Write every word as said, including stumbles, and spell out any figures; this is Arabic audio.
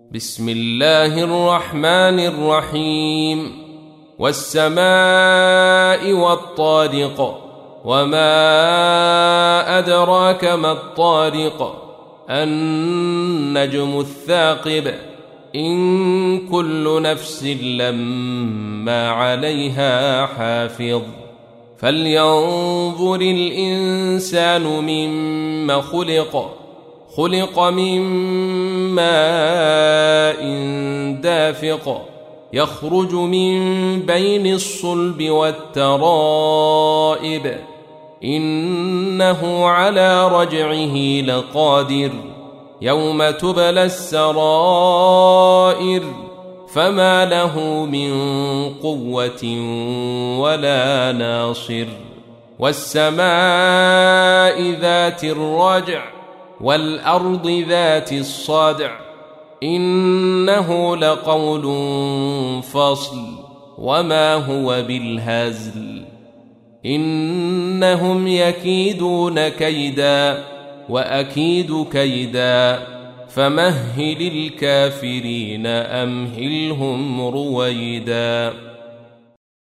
بسم الله الرحمن الرحيم والسماء والطارق وما أدراك ما الطارق النجم الثاقب إن كل نفس لما عليها حافظ فلينظر الإنسان مما خلق خلق من ماء دافق يخرج من بين الصلب والترائب إنه على رجعه لقادر يوم تبلى السرائر فما له من قوة ولا ناصر والسماء ذات الرجع والأرض ذات الصدع إنه لقول فصل وما هو بالهزل إنهم يكيدون كيدا وأكيد كيدا فمهل الكافرين أمهلهم رويدا.